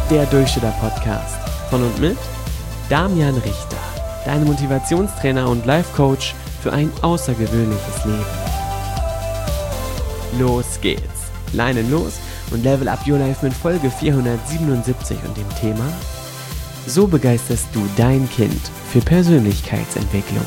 Der Durchschütter-Podcast von und mit Damian Richter, dein Motivationstrainer und Life-Coach für ein außergewöhnliches Leben. Los geht's! Leinen los und level up your life mit Folge 477 und dem Thema: So begeisterst du dein Kind für Persönlichkeitsentwicklung.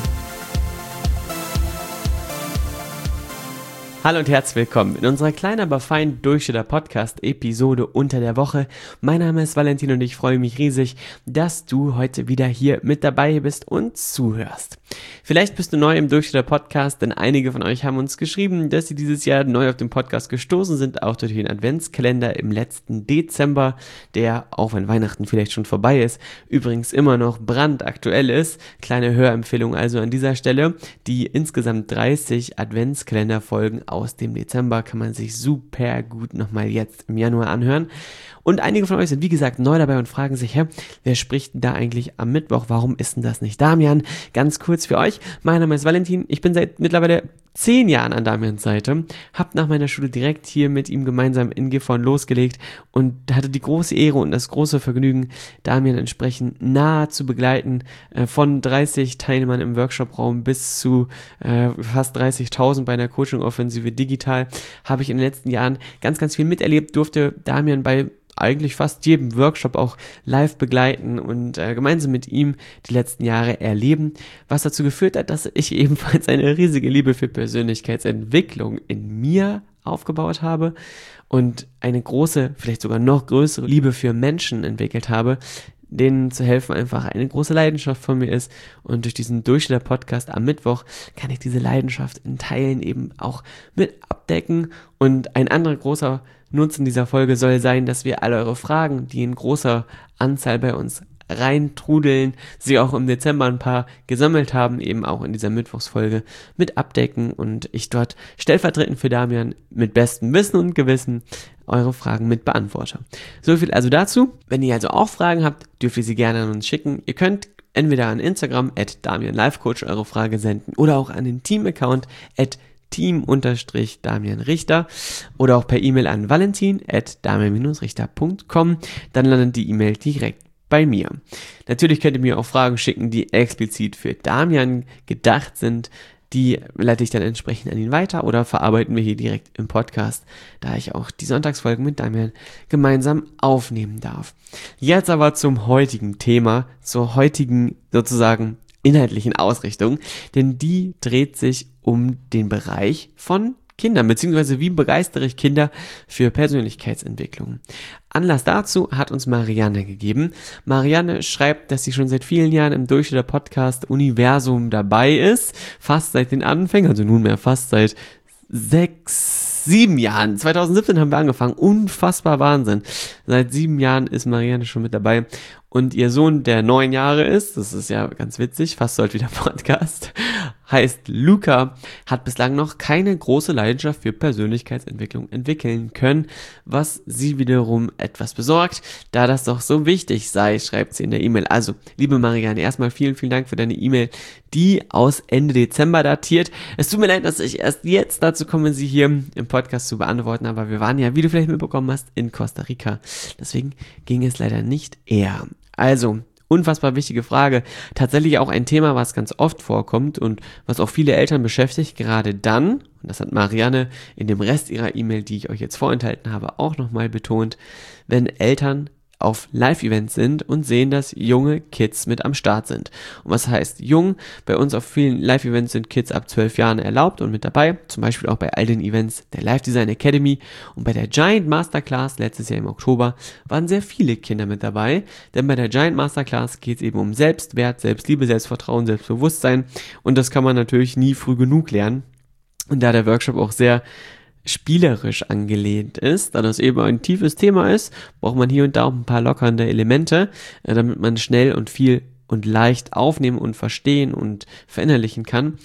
Hallo und herzlich willkommen in unserer kleinen, aber feinen Durchschütter-Podcast-Episode unter der Woche. Mein Name ist Valentin und ich freue mich riesig, dass du heute wieder hier mit dabei bist und zuhörst. Vielleicht bist du neu im Durchschütter-Podcast, denn einige von euch haben uns geschrieben, dass sie dieses Jahr neu auf den Podcast gestoßen sind, auch durch den Adventskalender im letzten Dezember, der, auch wenn Weihnachten vielleicht schon vorbei ist, übrigens immer noch brandaktuell ist. Kleine Hörempfehlung also an dieser Stelle. Die insgesamt 30 Adventskalenderfolgen aus dem Dezember kann man sich super gut nochmal jetzt im Januar anhören. Und einige von euch sind, wie gesagt, neu dabei und fragen sich, wer spricht denn da eigentlich am Mittwoch? Warum ist denn das nicht Damian? Ganz kurz für euch, mein Name ist Valentin, ich bin seit mittlerweile 10 Jahren an Damians Seite, habe nach meiner Schule direkt hier mit ihm gemeinsam in Gifhorn losgelegt und hatte die große Ehre und das große Vergnügen, Damian entsprechend nahe zu begleiten, von 30 Teilnehmern im Workshopraum bis zu fast 30.000 bei einer Coaching-Offensive digital, habe ich in den letzten Jahren ganz, ganz viel miterlebt, durfte Damian bei eigentlich fast jedem Workshop auch live begleiten und gemeinsam mit ihm die letzten Jahre erleben, was dazu geführt hat, dass ich ebenfalls eine riesige Liebe für Persönlichkeitsentwicklung in mir aufgebaut habe und eine große, vielleicht sogar noch größere Liebe für Menschen entwickelt habe, denen zu helfen einfach eine große Leidenschaft von mir ist, und durch diesen Durchschütter-Podcast am Mittwoch kann ich diese Leidenschaft in Teilen eben auch mit abdecken. Und ein anderer großer Nutzen dieser Folge soll sein, dass wir alle eure Fragen, die in großer Anzahl bei uns reintrudeln, sie auch im Dezember ein paar gesammelt haben, eben auch in dieser Mittwochsfolge mit abdecken und ich dort stellvertretend für Damian mit bestem Wissen und Gewissen eure Fragen mit beantworte. So viel also dazu. Wenn ihr also auch Fragen habt, dürft ihr sie gerne an uns schicken. Ihr könnt entweder an Instagram @DamianLifeCoach eure Frage senden oder auch an den Team-Account @team_Damian Richter oder auch per E-Mail an valentin@damian-richter.com. Dann landet die E-Mail direkt bei mir. Natürlich könnt ihr mir auch Fragen schicken, die explizit für Damian gedacht sind. Die leite ich dann entsprechend an ihn weiter oder verarbeiten wir hier direkt im Podcast, da ich auch die Sonntagsfolgen mit Damian gemeinsam aufnehmen darf. Jetzt aber zum heutigen Thema, zur heutigen sozusagen inhaltlichen Ausrichtung, denn die dreht sich um den Bereich von Kindern, beziehungsweise wie begeistere ich Kinder für Persönlichkeitsentwicklung. Anlass dazu hat uns Marianne gegeben. Marianne schreibt, dass sie schon seit vielen Jahren im Durchschütter-Podcast-Universum dabei ist, fast seit den Anfängen, also nunmehr fast seit 7 Jahren. 2017 haben wir angefangen, unfassbar Wahnsinn. Seit 7 Jahren ist Marianne schon mit dabei und ihr Sohn, der 9 Jahre ist, das ist ja ganz witzig, fast sollte wieder Podcast, heißt Luca, hat bislang noch keine große Leidenschaft für Persönlichkeitsentwicklung entwickeln können, was sie wiederum etwas besorgt, da das doch so wichtig sei, schreibt sie in der E-Mail. Also, liebe Marianne, erstmal vielen, vielen Dank für deine E-Mail, die aus Ende Dezember datiert. Es tut mir leid, dass ich erst jetzt dazu komme, sie hier im Podcast zu beantworten, aber wir waren ja, wie du vielleicht mitbekommen hast, in Costa Rica. Deswegen ging es leider nicht eher. Also, unfassbar wichtige Frage. Tatsächlich auch ein Thema, was ganz oft vorkommt und was auch viele Eltern beschäftigt, gerade dann, und das hat Marianne in dem Rest ihrer E-Mail, die ich euch jetzt vorenthalten habe, auch nochmal betont, wenn Eltern auf Live-Events sind und sehen, dass junge Kids mit am Start sind. Und was heißt jung? Bei uns auf vielen Live-Events sind Kids ab 12 Jahren erlaubt und mit dabei, zum Beispiel auch bei all den Events der Live Design Academy, und bei der Giant Masterclass letztes Jahr im Oktober waren sehr viele Kinder mit dabei, denn bei der Giant Masterclass geht es eben um Selbstwert, Selbstliebe, Selbstvertrauen, Selbstbewusstsein, und das kann man natürlich nie früh genug lernen. Und da der Workshop auch sehr spielerisch angelehnt ist, da das eben ein tiefes Thema ist, braucht man hier und da auch ein paar lockernde Elemente, damit man schnell und viel und leicht aufnehmen und verstehen und verinnerlichen kann.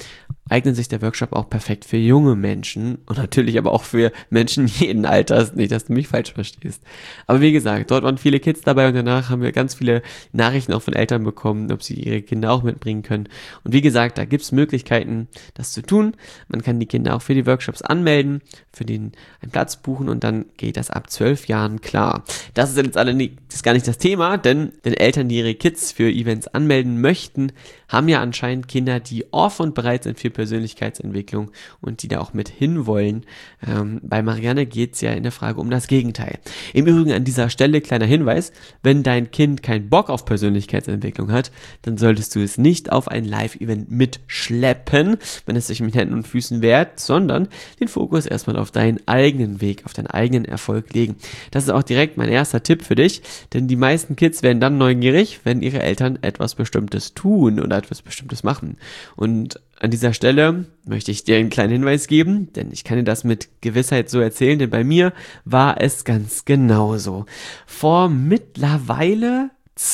eignet sich der Workshop auch perfekt für junge Menschen und natürlich aber auch für Menschen jeden Alters, nicht, dass du mich falsch verstehst. Aber wie gesagt, dort waren viele Kids dabei und danach haben wir ganz viele Nachrichten auch von Eltern bekommen, ob sie ihre Kinder auch mitbringen können. Und wie gesagt, da gibt es Möglichkeiten, das zu tun. Man kann die Kinder auch für die Workshops anmelden, für den einen Platz buchen und dann geht das ab 12 Jahren klar. Das ist jetzt das ist gar nicht das Thema, denn Eltern, die ihre Kids für Events anmelden möchten, haben ja anscheinend Kinder, die offen und bereit sind für Persönlichkeitsentwicklung und die da auch mit hinwollen. Bei Marianne geht es ja in der Frage um das Gegenteil. Im Übrigen an dieser Stelle kleiner Hinweis, wenn dein Kind keinen Bock auf Persönlichkeitsentwicklung hat, dann solltest du es nicht auf ein Live-Event mitschleppen, wenn es sich mit Händen und Füßen wehrt, sondern den Fokus erstmal auf deinen eigenen Weg, auf deinen eigenen Erfolg legen. Das ist auch direkt mein erster Tipp für dich, denn die meisten Kids werden dann neugierig, wenn ihre Eltern etwas Bestimmtes tun oder etwas Bestimmtes machen. Und an dieser Stelle möchte ich dir einen kleinen Hinweis geben, denn ich kann dir das mit Gewissheit so erzählen, denn bei mir war es ganz genauso. Vor mittlerweile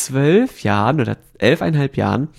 12 Jahren oder 11,5 Jahren,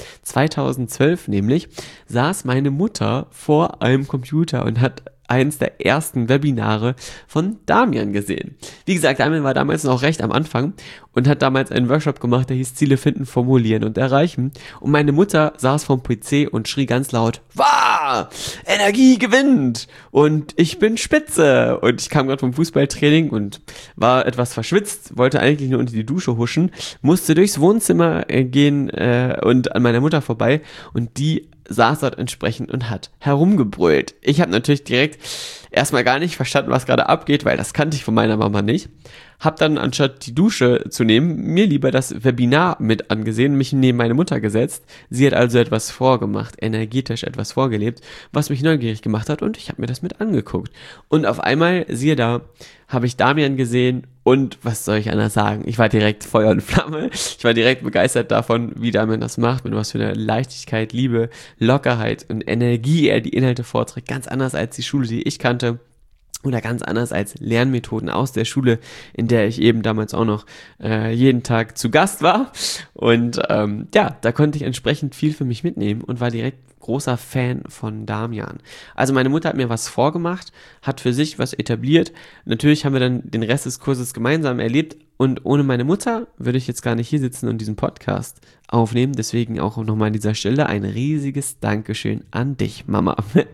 2012 nämlich, saß meine Mutter vor einem Computer und hat eins der ersten Webinare von Damian gesehen. Wie gesagt, Damian war damals noch recht am Anfang und hat damals einen Workshop gemacht, der hieß Ziele finden, formulieren und erreichen. Und meine Mutter saß vorm PC und schrie ganz laut, Wah! Energie gewinnt! Und ich bin spitze! Und ich kam gerade vom Fußballtraining und war etwas verschwitzt, wollte eigentlich nur unter die Dusche huschen, musste durchs Wohnzimmer gehen und an meiner Mutter vorbei und die saß dort entsprechend und hat herumgebrüllt. Ich habe natürlich direkt erstmal gar nicht verstanden, was gerade abgeht, weil das kannte ich von meiner Mama nicht. Hab dann, anstatt die Dusche zu nehmen, mir lieber das Webinar mit angesehen, mich neben meine Mutter gesetzt. Sie hat also etwas vorgemacht, energetisch etwas vorgelebt, was mich neugierig gemacht hat und ich habe mir das mit angeguckt. Und auf einmal, siehe da, habe ich Damian gesehen und was soll ich anders sagen? Ich war direkt Feuer und Flamme. Ich war direkt begeistert davon, wie Damian das macht, mit was für einer Leichtigkeit, Liebe, Lockerheit und Energie er die Inhalte vorträgt. Ganz anders als die Schule, die ich kannte. Oder ganz anders als Lernmethoden aus der Schule, in der ich eben damals auch noch jeden Tag zu Gast war. Und da konnte ich entsprechend viel für mich mitnehmen und war direkt großer Fan von Damian. Also meine Mutter hat mir was vorgemacht, hat für sich was etabliert. Natürlich haben wir dann den Rest des Kurses gemeinsam erlebt und ohne meine Mutter würde ich jetzt gar nicht hier sitzen und diesen Podcast aufnehmen. Deswegen auch nochmal an dieser Stelle ein riesiges Dankeschön an dich, Mama.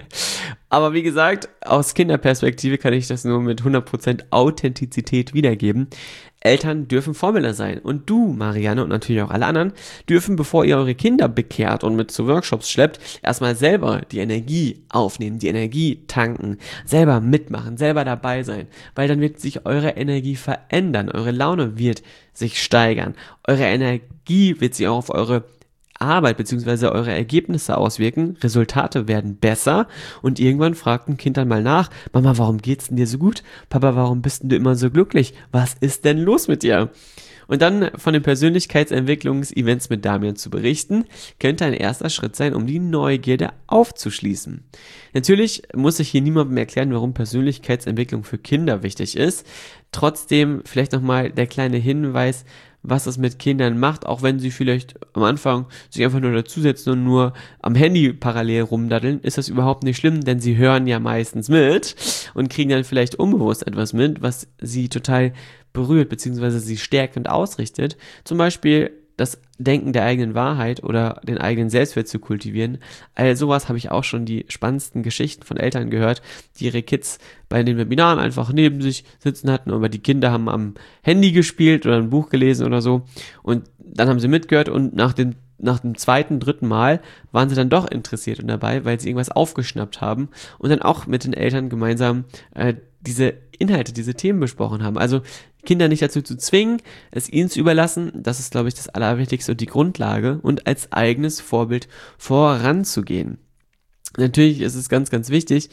Aber wie gesagt, aus Kinderperspektive kann ich das nur mit 100% Authentizität wiedergeben. Eltern dürfen Vorbilder sein und du, Marianne, und natürlich auch alle anderen, dürfen, bevor ihr eure Kinder bekehrt und mit zu Workshops schleppt, erstmal selber die Energie aufnehmen, die Energie tanken, selber mitmachen, selber dabei sein, weil dann wird sich eure Energie verändern, eure Laune wird sich steigern, eure Energie wird sich auch auf eure Arbeit bzw. eure Ergebnisse auswirken, Resultate werden besser und irgendwann fragt ein Kind dann mal nach, Mama, warum geht's denn dir so gut? Papa, warum bist denn du immer so glücklich? Was ist denn los mit dir? Und dann von den Persönlichkeitsentwicklungs-Events mit Damian zu berichten, könnte ein erster Schritt sein, um die Neugierde aufzuschließen. Natürlich muss ich hier niemandem erklären, warum Persönlichkeitsentwicklung für Kinder wichtig ist. Trotzdem vielleicht nochmal der kleine Hinweis, was es mit Kindern macht, auch wenn sie vielleicht am Anfang sich einfach nur dazusetzen und nur am Handy parallel rumdaddeln, ist das überhaupt nicht schlimm, denn sie hören ja meistens mit und kriegen dann vielleicht unbewusst etwas mit, was sie total berührt, beziehungsweise sie stärkt und ausrichtet. Zum Beispiel das Denken der eigenen Wahrheit oder den eigenen Selbstwert zu kultivieren. All sowas habe ich auch schon die spannendsten Geschichten von Eltern gehört, die ihre Kids bei den Webinaren einfach neben sich sitzen hatten, aber die Kinder haben am Handy gespielt oder ein Buch gelesen oder so und dann haben sie mitgehört und nach dem zweiten, dritten Mal waren sie dann doch interessiert und dabei, weil sie irgendwas aufgeschnappt haben und dann auch mit den Eltern gemeinsam diese Inhalte, diese Themen besprochen haben. Also Kinder nicht dazu zu zwingen, es ihnen zu überlassen, das ist, glaube ich, das Allerwichtigste und die Grundlage und als eigenes Vorbild voranzugehen. Natürlich ist es ganz, ganz wichtig,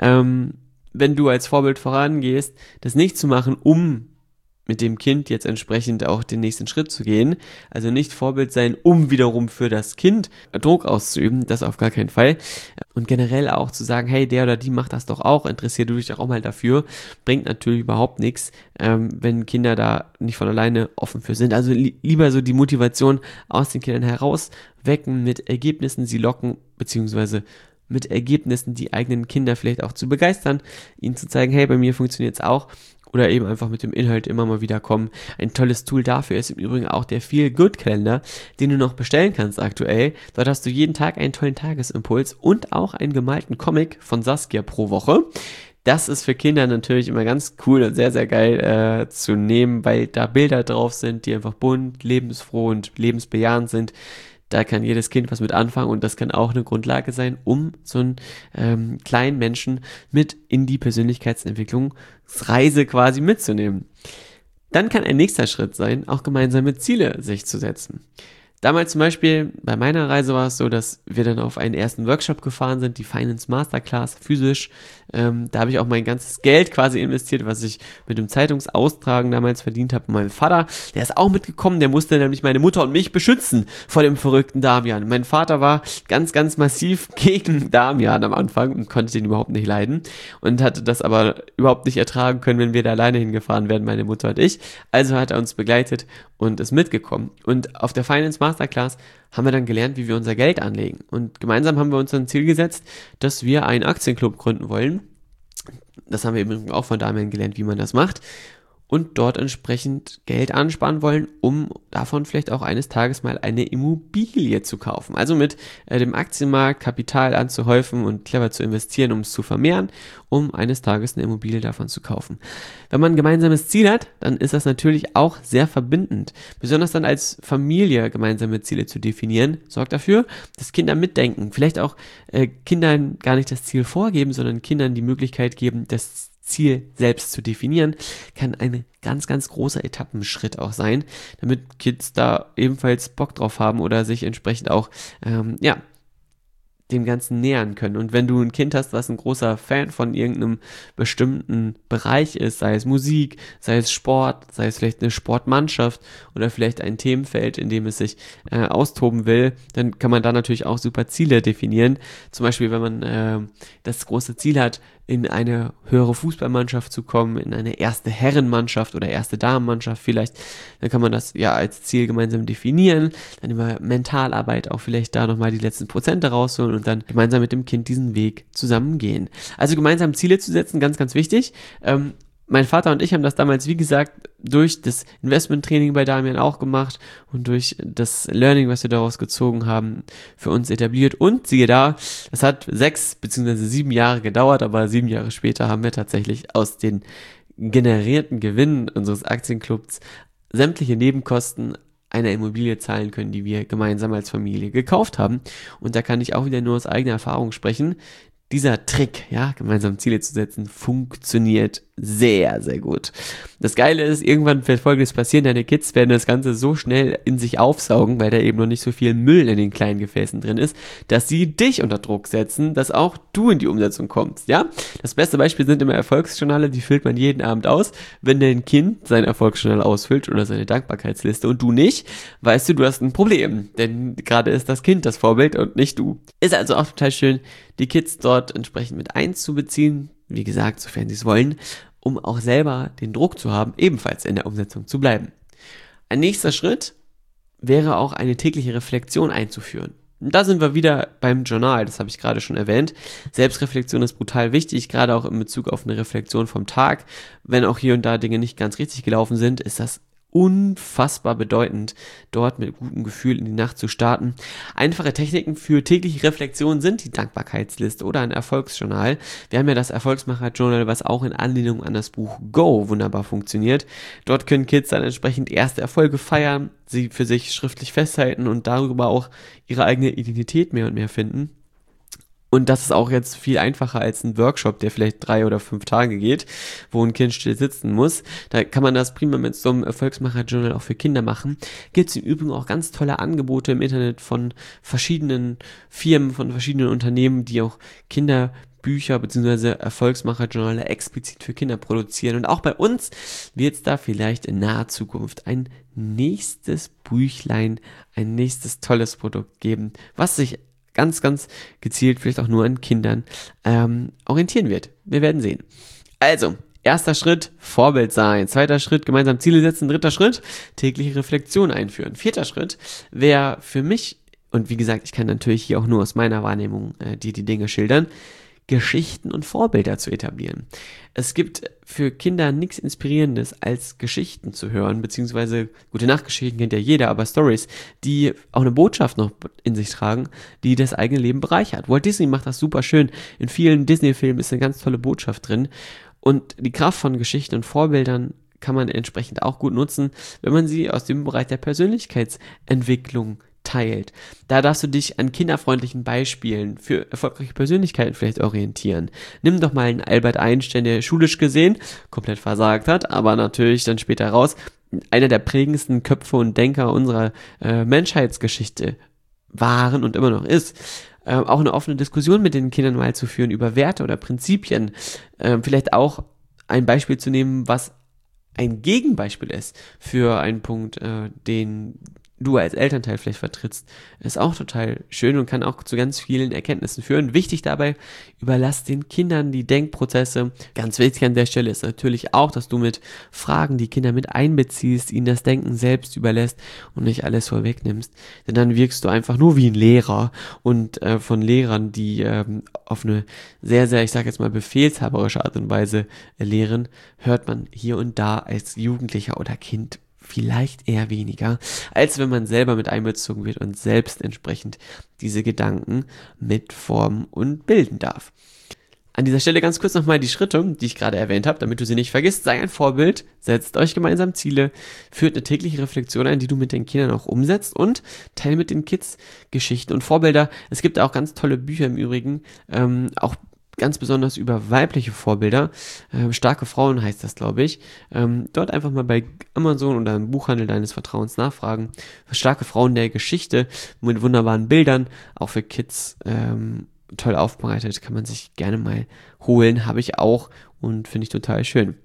wenn du als Vorbild vorangehst, das nicht zu machen, um mit dem Kind jetzt entsprechend auch den nächsten Schritt zu gehen. Also nicht Vorbild sein, um wiederum für das Kind Druck auszuüben, das auf gar keinen Fall. Und generell auch zu sagen, hey, der oder die macht das doch auch, interessier du dich doch auch mal dafür, bringt natürlich überhaupt nichts, wenn Kinder da nicht von alleine offen für sind. Also lieber so die Motivation aus den Kindern heraus wecken mit Ergebnissen, sie locken, beziehungsweise mit Ergebnissen die eigenen Kinder vielleicht auch zu begeistern, ihnen zu zeigen, hey, bei mir funktioniert es auch. Oder eben einfach mit dem Inhalt immer mal wieder kommen. Ein tolles Tool dafür ist im Übrigen auch der Feel-Good-Kalender, den du noch bestellen kannst aktuell. Dort hast du jeden Tag einen tollen Tagesimpuls und auch einen gemalten Comic von Saskia pro Woche. Das ist für Kinder natürlich immer ganz cool und sehr, sehr geil zu nehmen, weil da Bilder drauf sind, die einfach bunt, lebensfroh und lebensbejahend sind. Da kann jedes Kind was mit anfangen und das kann auch eine Grundlage sein, um so einen kleinen Menschen mit in die Persönlichkeitsentwicklungsreise quasi mitzunehmen. Dann kann ein nächster Schritt sein, auch gemeinsame Ziele sich zu setzen. Damals zum Beispiel, bei meiner Reise war es so, dass wir dann auf einen ersten Workshop gefahren sind, die Finance Masterclass, physisch. Da habe ich auch mein ganzes Geld quasi investiert, was ich mit dem Zeitungsaustragen damals verdient habe. Mein Vater, der ist auch mitgekommen, der musste nämlich meine Mutter und mich beschützen vor dem verrückten Damian. Mein Vater war ganz, ganz massiv gegen Damian am Anfang und konnte den überhaupt nicht leiden und hatte das aber überhaupt nicht ertragen können, wenn wir da alleine hingefahren wären, meine Mutter und ich. Also hat er uns begleitet und ist mitgekommen. Und auf der Finance Masterclass haben wir dann gelernt, wie wir unser Geld anlegen. Und gemeinsam haben wir uns ein Ziel gesetzt, dass wir einen Aktienclub gründen wollen. Das haben wir eben auch von Damian gelernt, wie man das macht. Und dort entsprechend Geld ansparen wollen, um davon vielleicht auch eines Tages mal eine Immobilie zu kaufen. Also mit dem Aktienmarkt Kapital anzuhäufen und clever zu investieren, um es zu vermehren, um eines Tages eine Immobilie davon zu kaufen. Wenn man ein gemeinsames Ziel hat, dann ist das natürlich auch sehr verbindend. Besonders dann als Familie gemeinsame Ziele zu definieren, sorgt dafür, dass Kinder mitdenken. Vielleicht auch Kindern gar nicht das Ziel vorgeben, sondern Kindern die Möglichkeit geben, das Ziel selbst zu definieren, kann ein ganz, ganz großer Etappenschritt auch sein, damit Kids da ebenfalls Bock drauf haben oder sich entsprechend auch, dem Ganzen nähern können. Und wenn du ein Kind hast, was ein großer Fan von irgendeinem bestimmten Bereich ist, sei es Musik, sei es Sport, sei es vielleicht eine Sportmannschaft oder vielleicht ein Themenfeld, in dem es sich austoben will, dann kann man da natürlich auch super Ziele definieren. Zum Beispiel, wenn man das große Ziel hat, in eine höhere Fußballmannschaft zu kommen, in eine erste Herrenmannschaft oder erste Damenmannschaft vielleicht, dann kann man das ja als Ziel gemeinsam definieren, dann über Mentalarbeit auch vielleicht da nochmal die letzten Prozente rausholen und dann gemeinsam mit dem Kind diesen Weg zusammen gehen. Also gemeinsam Ziele zu setzen, ganz, ganz wichtig. Mein Vater und ich haben das damals, wie gesagt, durch das Investmenttraining bei Damian auch gemacht und durch das Learning, was wir daraus gezogen haben, für uns etabliert. Und siehe da, es hat 6 bzw. 7 Jahre gedauert, aber 7 Jahre später haben wir tatsächlich aus den generierten Gewinnen unseres Aktienclubs sämtliche Nebenkosten einer Immobilie zahlen können, die wir gemeinsam als Familie gekauft haben. Und da kann ich auch wieder nur aus eigener Erfahrung sprechen. Dieser Trick, ja, gemeinsam Ziele zu setzen, funktioniert sehr, sehr gut. Das Geile ist, irgendwann wird Folgendes passieren, deine Kids werden das Ganze so schnell in sich aufsaugen, weil da eben noch nicht so viel Müll in den kleinen Gefäßen drin ist, dass sie dich unter Druck setzen, dass auch du in die Umsetzung kommst, ja? Das beste Beispiel sind immer Erfolgsjournale, die füllt man jeden Abend aus. Wenn dein Kind sein Erfolgsjournal ausfüllt oder seine Dankbarkeitsliste und du nicht, weißt du hast ein Problem, denn gerade ist das Kind das Vorbild und nicht du. Ist also auch total schön, die Kids dort entsprechend mit einzubeziehen, wie gesagt, sofern sie es wollen, um auch selber den Druck zu haben, ebenfalls in der Umsetzung zu bleiben. Ein nächster Schritt wäre auch eine tägliche Reflexion einzuführen. Und da sind wir wieder beim Journal, das habe ich gerade schon erwähnt. Selbstreflexion ist brutal wichtig, gerade auch in Bezug auf eine Reflexion vom Tag. Wenn auch hier und da Dinge nicht ganz richtig gelaufen sind, ist das unfassbar bedeutend, dort mit gutem Gefühl in die Nacht zu starten. Einfache Techniken für tägliche Reflexion sind die Dankbarkeitsliste oder ein Erfolgsjournal. Wir haben ja das Erfolgsmacher-Journal, was auch in Anlehnung an das Buch Go wunderbar funktioniert. Dort können Kids dann entsprechend erste Erfolge feiern, sie für sich schriftlich festhalten und darüber auch ihre eigene Identität mehr und mehr finden. Und das ist auch jetzt viel einfacher als ein Workshop, der vielleicht 3 oder 5 Tage geht, wo ein Kind still sitzen muss. Da kann man das prima mit so einem Erfolgsmacher-Journal auch für Kinder machen. Gibt es im Übrigen auch ganz tolle Angebote im Internet von verschiedenen Firmen, von verschiedenen Unternehmen, die auch Kinderbücher bzw. Erfolgsmacher-Journale explizit für Kinder produzieren. Und auch bei uns wird es da vielleicht in naher Zukunft ein nächstes Büchlein, ein nächstes tolles Produkt geben, was sich ganz, ganz gezielt vielleicht auch nur an Kindern orientieren wird. Wir werden sehen. Also, erster Schritt, Vorbild sein. Zweiter Schritt, gemeinsam Ziele setzen. Dritter Schritt, tägliche Reflexion einführen. Vierter Schritt wäre für mich und wie gesagt, ich kann natürlich hier auch nur aus meiner Wahrnehmung die Dinge schildern, Geschichten und Vorbilder zu etablieren. Es gibt für Kinder nichts Inspirierendes, als Geschichten zu hören, beziehungsweise gute Nachtgeschichten kennt ja jeder, aber Stories, die auch eine Botschaft noch in sich tragen, die das eigene Leben bereichert. Walt Disney macht das super schön. In vielen Disney-Filmen ist eine ganz tolle Botschaft drin. Und die Kraft von Geschichten und Vorbildern kann man entsprechend auch gut nutzen, wenn man sie aus dem Bereich der Persönlichkeitsentwicklung teilt. Da darfst du dich an kinderfreundlichen Beispielen für erfolgreiche Persönlichkeiten vielleicht orientieren. Nimm doch mal einen Albert Einstein, der schulisch gesehen komplett versagt hat, aber natürlich dann später raus einer der prägendsten Köpfe und Denker unserer Menschheitsgeschichte waren und immer noch ist. Auch eine offene Diskussion mit den Kindern mal zu führen über Werte oder Prinzipien. Vielleicht auch ein Beispiel zu nehmen, was ein Gegenbeispiel ist für einen Punkt, den du als Elternteil vielleicht vertrittst, ist auch total schön und kann auch zu ganz vielen Erkenntnissen führen. Wichtig dabei, überlass den Kindern die Denkprozesse. Ganz wichtig an der Stelle ist natürlich auch, dass du mit Fragen die Kinder mit einbeziehst, ihnen das Denken selbst überlässt und nicht alles vorwegnimmst. Denn dann wirkst du einfach nur wie ein Lehrer und von Lehrern, die auf eine sehr, sehr, ich sage jetzt mal, befehlshaberische Art und Weise lehren, hört man hier und da als Jugendlicher oder Kind vielleicht eher weniger, als wenn man selber mit einbezogen wird und selbst entsprechend diese Gedanken mitformen und bilden darf. An dieser Stelle ganz kurz nochmal die Schritte, die ich gerade erwähnt habe, damit du sie nicht vergisst. Sei ein Vorbild, setzt euch gemeinsam Ziele, führt eine tägliche Reflexion ein, die du mit den Kindern auch umsetzt und teile mit den Kids Geschichten und Vorbilder. Es gibt auch ganz tolle Bücher im Übrigen, auch ganz besonders über weibliche Vorbilder. Starke Frauen heißt das, glaube ich. Dort einfach mal bei Amazon oder im Buchhandel deines Vertrauens nachfragen. Starke Frauen der Geschichte mit wunderbaren Bildern, auch für Kids toll aufbereitet, kann man sich gerne mal holen, habe ich auch und finde ich total schön.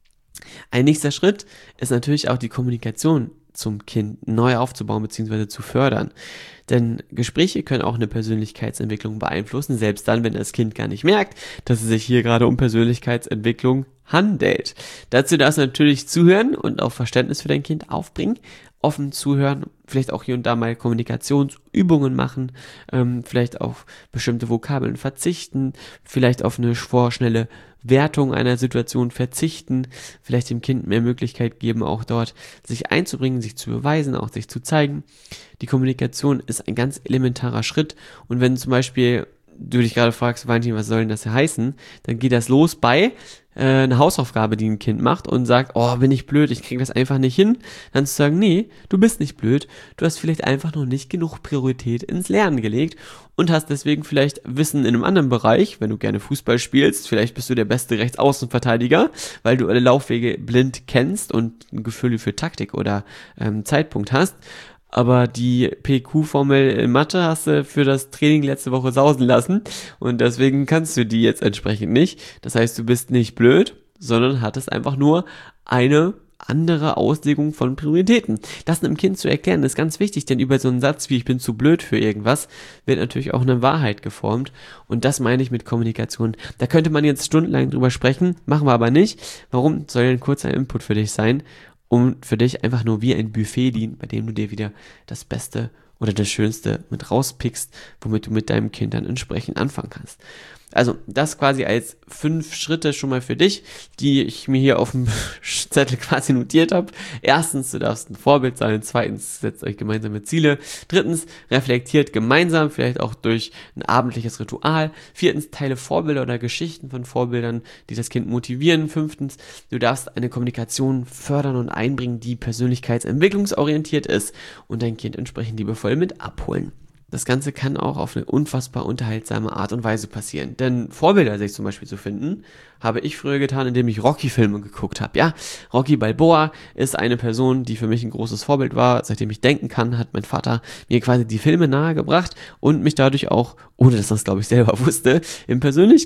Ein nächster Schritt ist natürlich auch die Kommunikation zum Kind neu aufzubauen bzw. zu fördern. Denn Gespräche können auch eine Persönlichkeitsentwicklung beeinflussen, selbst dann, wenn das Kind gar nicht merkt, dass es sich hier gerade um Persönlichkeitsentwicklung handelt. Dazu darfst du natürlich zuhören und auch Verständnis für dein Kind aufbringen, offen zuhören, vielleicht auch hier und da mal Kommunikationsübungen machen, vielleicht auf bestimmte Vokabeln verzichten, vielleicht auf eine vorschnelle Wertung einer Situation verzichten, vielleicht dem Kind mehr Möglichkeit geben, auch dort sich einzubringen, sich zu beweisen, auch sich zu zeigen. Die Kommunikation ist ein ganz elementarer Schritt und wenn zum Beispiel du dich gerade fragst, Valentin, was soll denn das heißen, dann geht das los bei eine Hausaufgabe, die ein Kind macht und sagt, oh, bin ich blöd, ich kriege das einfach nicht hin, dann zu sagen, nee, du bist nicht blöd, du hast vielleicht einfach noch nicht genug Priorität ins Lernen gelegt und hast deswegen vielleicht Wissen in einem anderen Bereich, wenn du gerne Fußball spielst, vielleicht bist du der beste Rechtsaußenverteidiger, weil du alle Laufwege blind kennst und ein Gefühl für Taktik oder Zeitpunkt hast. Aber die PQ-Formel in Mathe hast du für das Training letzte Woche sausen lassen und deswegen kannst du die jetzt entsprechend nicht. Das heißt, du bist nicht blöd, sondern hattest einfach nur eine andere Auslegung von Prioritäten. Das einem Kind zu erklären, ist ganz wichtig, denn über so einen Satz wie ich bin zu blöd für irgendwas, wird natürlich auch eine Wahrheit geformt und das meine ich mit Kommunikation. Da könnte man jetzt stundenlang drüber sprechen, machen wir aber nicht. Warum? Soll ja ein kurzer Input für dich sein und für dich einfach nur wie ein Buffet dienen, bei dem du dir wieder das Beste oder das Schönste mit rauspickst, womit du mit deinem Kind dann entsprechend anfangen kannst. Also das quasi als 5 Schritte schon mal für dich, die ich mir hier auf dem Zettel quasi notiert habe. Erstens, du darfst ein Vorbild sein. Zweitens, setzt euch gemeinsame Ziele. Drittens, reflektiert gemeinsam, vielleicht auch durch ein abendliches Ritual. Viertens, teile Vorbilder oder Geschichten von Vorbildern, die das Kind motivieren. Fünftens, du darfst eine Kommunikation fördern und einbringen, die persönlichkeitsentwicklungsorientiert ist und dein Kind entsprechend liebevoll mit abholen. Das Ganze kann auch auf eine unfassbar unterhaltsame Art und Weise passieren. Denn Vorbilder sich zum Beispiel zu finden, habe ich früher getan, indem ich Rocky-Filme geguckt habe. Ja, Rocky Balboa ist eine Person, die für mich ein großes Vorbild war. Seitdem ich denken kann, hat mein Vater mir quasi die Filme nahegebracht und mich dadurch auch, ohne dass er es, glaube ich, selber wusste, im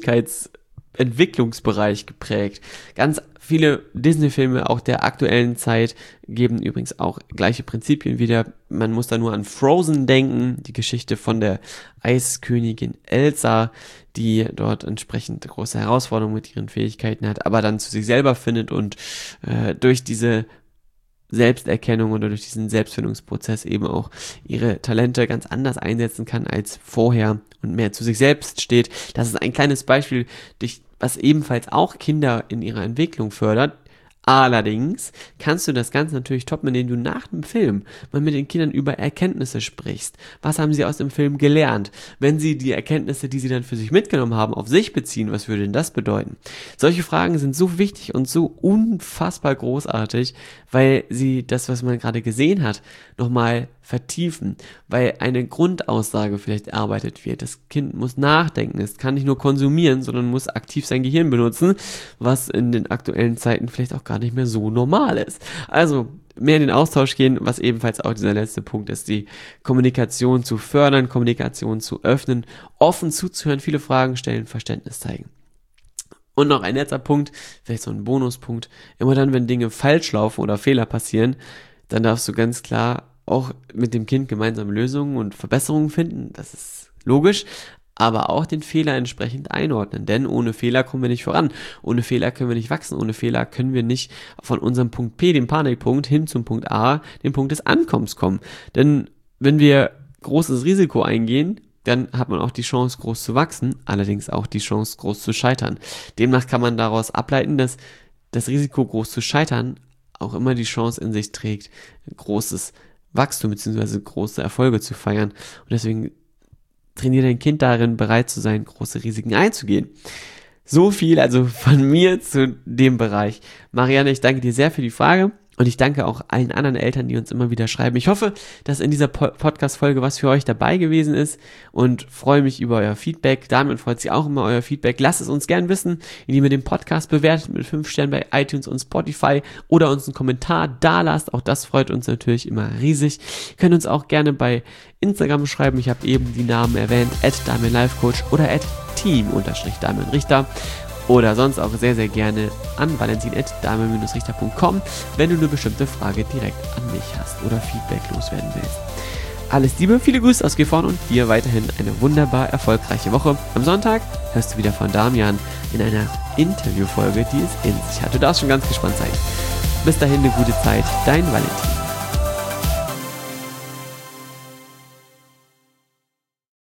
Persönlichkeitsentwicklungsbereich geprägt. Ganz viele Disney-Filme auch der aktuellen Zeit geben übrigens auch gleiche Prinzipien wieder. Man muss da nur an Frozen denken, die Geschichte von der Eiskönigin Elsa, die dort entsprechend große Herausforderungen mit ihren Fähigkeiten hat, aber dann zu sich selber findet und durch diese Selbsterkennung oder durch diesen Selbstfindungsprozess eben auch ihre Talente ganz anders einsetzen kann als vorher und mehr zu sich selbst steht. Das ist ein kleines Beispiel, was ebenfalls auch Kinder in ihrer Entwicklung fördert. Allerdings kannst du das Ganze natürlich toppen, indem du nach dem Film mal mit den Kindern über Erkenntnisse sprichst. Was haben sie aus dem Film gelernt? Wenn sie die Erkenntnisse, die sie dann für sich mitgenommen haben, auf sich beziehen, was würde denn das bedeuten? Solche Fragen sind so wichtig und so unfassbar großartig, weil sie das, was man gerade gesehen hat, nochmal vertiefen, weil eine Grundaussage vielleicht erarbeitet wird. Das Kind muss nachdenken, es kann nicht nur konsumieren, sondern muss aktiv sein Gehirn benutzen, was in den aktuellen Zeiten vielleicht auch gar nicht mehr so normal ist. Also mehr in den Austausch gehen, was ebenfalls auch dieser letzte Punkt ist, die Kommunikation zu fördern, Kommunikation zu öffnen, offen zuzuhören, viele Fragen stellen, Verständnis zeigen. Und noch ein letzter Punkt, vielleicht so ein Bonuspunkt, immer dann, wenn Dinge falsch laufen oder Fehler passieren, dann darfst du ganz klar auch mit dem Kind gemeinsam Lösungen und Verbesserungen finden, das ist logisch, aber auch den Fehler entsprechend einordnen, denn ohne Fehler kommen wir nicht voran, ohne Fehler können wir nicht wachsen, ohne Fehler können wir nicht von unserem Punkt P, dem Panikpunkt, hin zum Punkt A, dem Punkt des Ankommens kommen, denn wenn wir großes Risiko eingehen, dann hat man auch die Chance, groß zu wachsen, allerdings auch die Chance, groß zu scheitern. Demnach kann man daraus ableiten, dass das Risiko, groß zu scheitern, auch immer die Chance in sich trägt, großes Wachstum bzw. große Erfolge zu feiern. Und deswegen trainiere dein Kind darin, bereit zu sein, große Risiken einzugehen. So viel also von mir zu dem Bereich. Marianne, ich danke dir sehr für die Frage. Und ich danke auch allen anderen Eltern, die uns immer wieder schreiben. Ich hoffe, dass in dieser Podcast-Folge was für euch dabei gewesen ist und freue mich über euer Feedback. Damit freut sich auch immer euer Feedback. Lasst es uns gern wissen, indem ihr den Podcast bewertet mit 5 Sternen bei iTunes und Spotify oder uns einen Kommentar da lasst. Auch das freut uns natürlich immer riesig. Ihr könnt uns auch gerne bei Instagram schreiben. Ich habe eben die Namen erwähnt, @DamianLifeCoach oder @team_Damian_Richter. Oder sonst auch sehr, sehr gerne an valentin@damian-richter.com, wenn du eine bestimmte Frage direkt an mich hast oder Feedback loswerden willst. Alles Liebe, viele Grüße aus Gifhorn und dir weiterhin eine wunderbar erfolgreiche Woche. Am Sonntag hörst du wieder von Damian in einer Interviewfolge, die es in sich hat. Du darfst schon ganz gespannt sein. Bis dahin eine gute Zeit, dein Valentin.